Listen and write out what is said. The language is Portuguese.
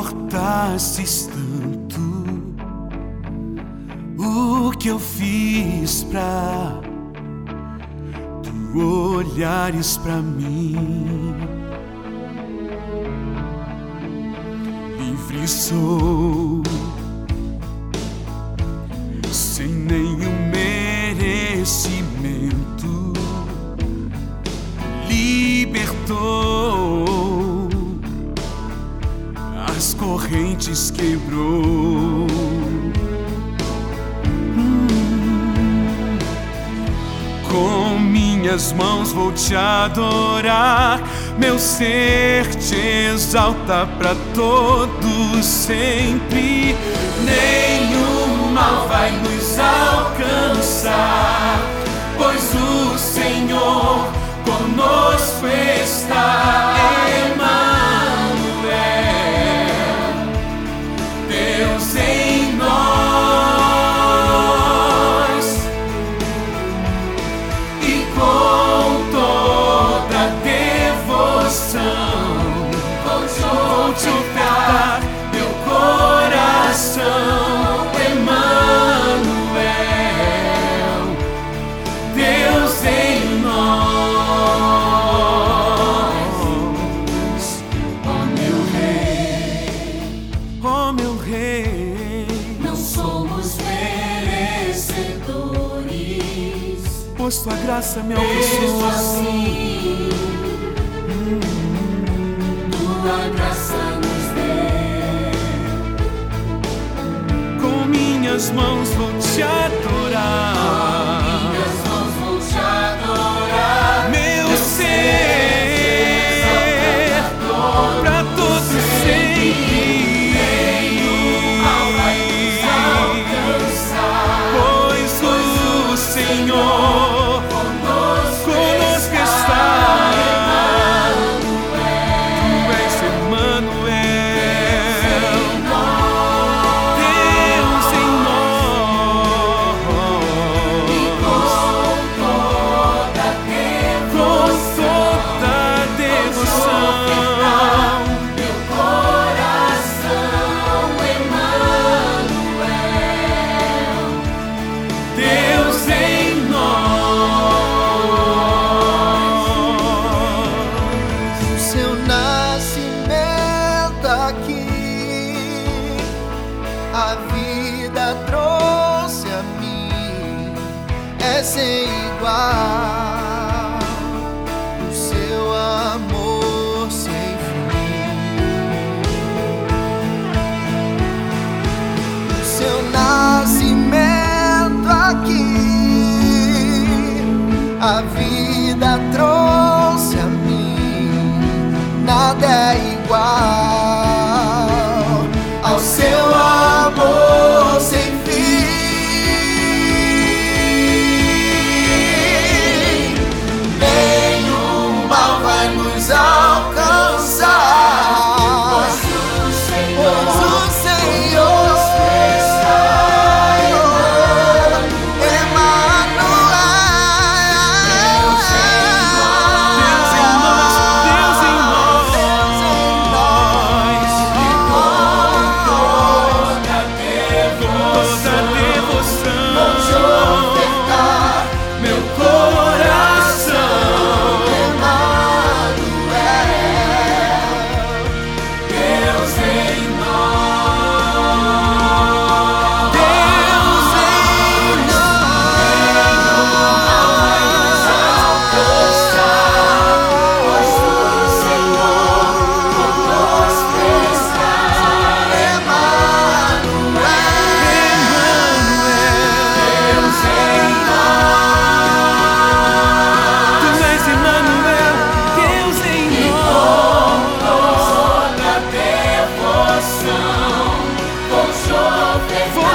importasses tanto o que eu fiz pra tu olhares pra mim. Livre sou, sem nenhum merecimento, libertou, as correntes quebrou. Com minhas mãos vou te adorar, meu ser te exalta pra todo sempre. Nenhum mal vai nos alcançar, pois o Senhor conosco está. Emanuel, Deus em nós, e com toda devoção vou te ofertar meu coração. Emanuel, Deus em nós, ó meu Rei, ó meu Rei. Não somos merecedores, Pois tua graça me mesmo alcançou. assim, tua graça nos deu. Com minhas mãos vou te adorar, Minhas mãos vou te adorar, meu ser, pra todo sempre. nenhum mal vai nos alcançar, Pois o Senhor conosco conosco está. Tu és Emanuel, Deus em nós, com toda devoção. meu coração. Emanuel, Deus em nós. O seu nascimento aqui, a vida trouxe a mim, é sem igual. O seu amor sem fim, o seu nascimento aqui, a vida trouxe a mim, nada é igual ao seu amor sem fim. Nenhum mal vai nos alcançar, pois o Senhor está. Vou